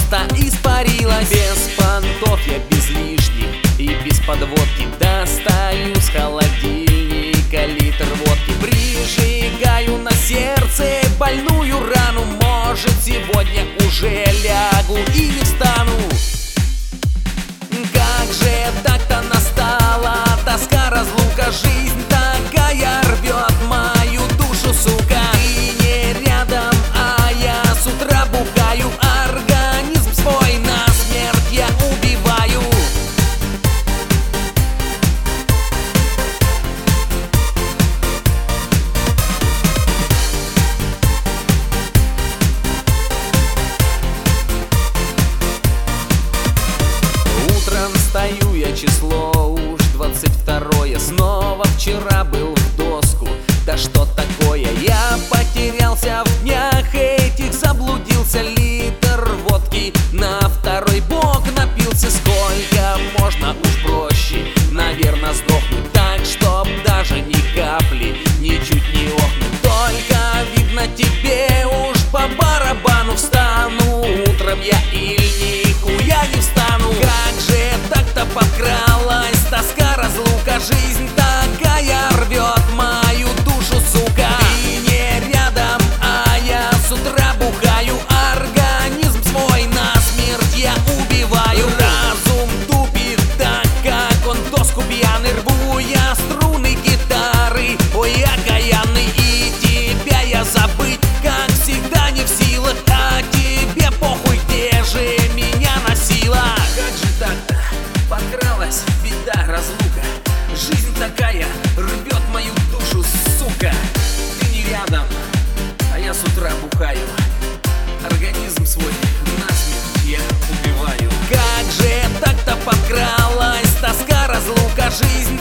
просто испарилась. Без понтов я, без лишних и без подводки, достаю с холодильника литр водки. Прижигаю на сердце больную рану. Может, сегодня уже лягу и не встану. Как же так-то настала тоска, разлука, жизнь такая рвет мою душу, сука. Ты не рядом, а я с утра бухаю, организм свой на смерть я убиваю. Утром встаю я, число уж 22-е. Снова вчера был в доску. Да что такое? Я потерялся в днях этих, заблудился. Литр водки на второй бок напился. Сколько можно, уж проще, наверное, сдохнуть так, чтоб даже ни капли, ничуть не охнуть. Только видно тебе уж по барабану. Встану утром я или нихуя не встану. Как же так-то подкралась тоска, разлука, жизнь такая рвет мою душу, сука. Ты не рядом, а я с утра бухаю, организм свой на смерть я убиваю. Разум тупит так, как он доску пьяный. Рву я струны гитары, ой, окаянный. И тебя я забыть, как всегда, не в силах. А тебе похуй, где же меня носила. Как же так-то подкралась беда, разлука, жизнь такая рвет мою душу, сука. Ты не рядом, а я с утра бухаю, организм свой насмерть я убиваю. Как же так-то подкралась тоска, разлука, жизнь